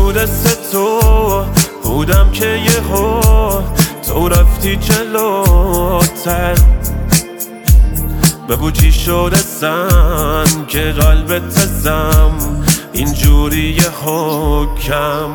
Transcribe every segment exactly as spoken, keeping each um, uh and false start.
دست تو بودم که یهو تو رفتی جلوتر. بگو چی شده سن که قلبت تزم اینجوری حکم.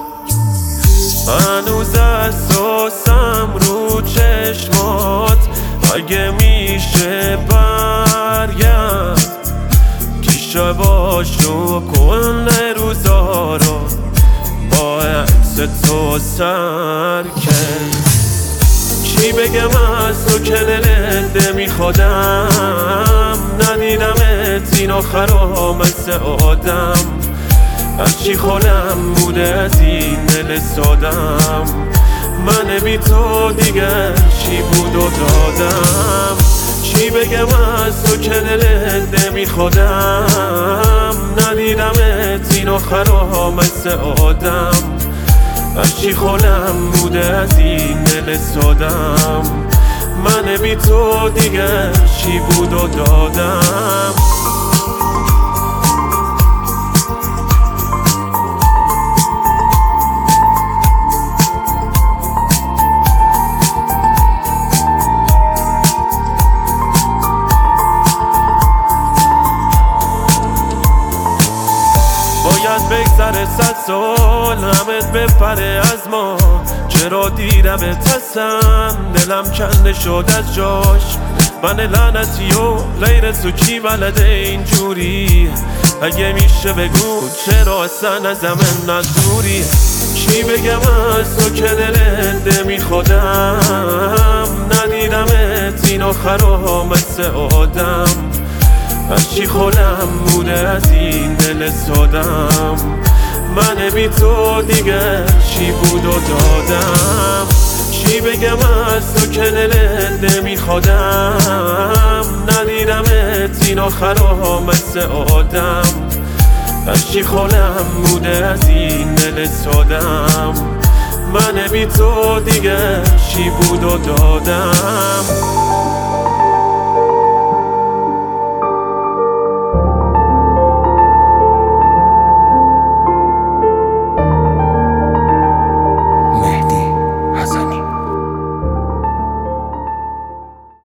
هنوز اساسم رو چشمات اگه میشه برگرد کیشه باشو کل روزا رو با عکس تو سر کرد. چی بگم از تو که دلنده می خودم ندیدمت این آخرا مثل آدم. از چی خودم بوده از این دل سادم من بی تو دیگر چی بود و دادم. چی بگم از تو که دلنده می خودم ندیدمت این آخرا مثل آدم. از چی خودم بوده از این دل سادم من بی تو دیگر چی بود و دادم. باید بگذره صد سال همت بپره از ما. چرا دیرم تسم دلم کنده شد از جاش. من لعنتی و غیر تو کی بلده اینجوری. اگه میشه بگو چرا اصلا ازم ندوری. چی بگم از تو که دلنده می خودم ندیدمت این آخرا مثل آدم. از چی خودم بوده از این دل سادم من بی تو دیگر چی بود و دادم. چی بگم از تو که دلنده می خودم ندیدمت این آخرا مثل آدم. از چی خودم بوده از این دل سادم من بی تو دیگر چی بود و دادم.